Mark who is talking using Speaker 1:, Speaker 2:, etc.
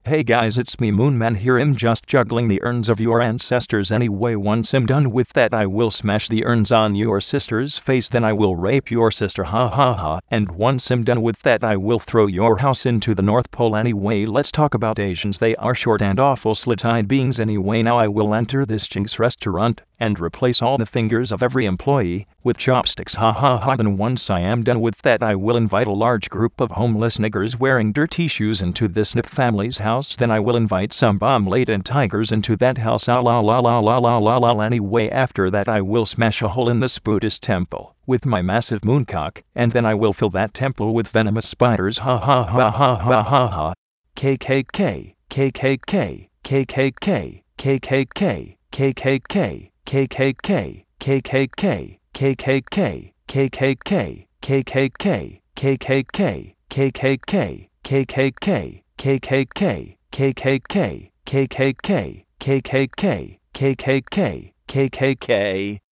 Speaker 1: Hey guys, it's me Moonman here. I'm just juggling the urns of your ancestors anyway. Once I'm done with that, I will smash the urns on your sister's face, then I will rape your sister, ha ha ha. And once I'm done with that, I will throw your house into the North Pole. Anyway, let's talk about Asians. They are short and awful slit-eyed beings. Anyway, now I will enter this Jinx restaurant and replace all the fingers of every employee with chopsticks, ha ha ha. Then once I am done with that, I will invite a large group of homeless niggers wearing dirty shoes into this Nip family's house. Then I will invite some bomb-laden tigers into that house, ah la la la la la la la. Anyway, after that I will smash a hole in this Buddhist temple with my massive mooncock, and then I will fill that temple with venomous spiders, ha ha ha ha ha ha ha. KKK, KKK, KKK, KKK, KKK, KKK, KKK, KKK, KKK, KKK, KKK, KKK, KKK, KKK, KKK, KKK, KKK, KKK, KKK.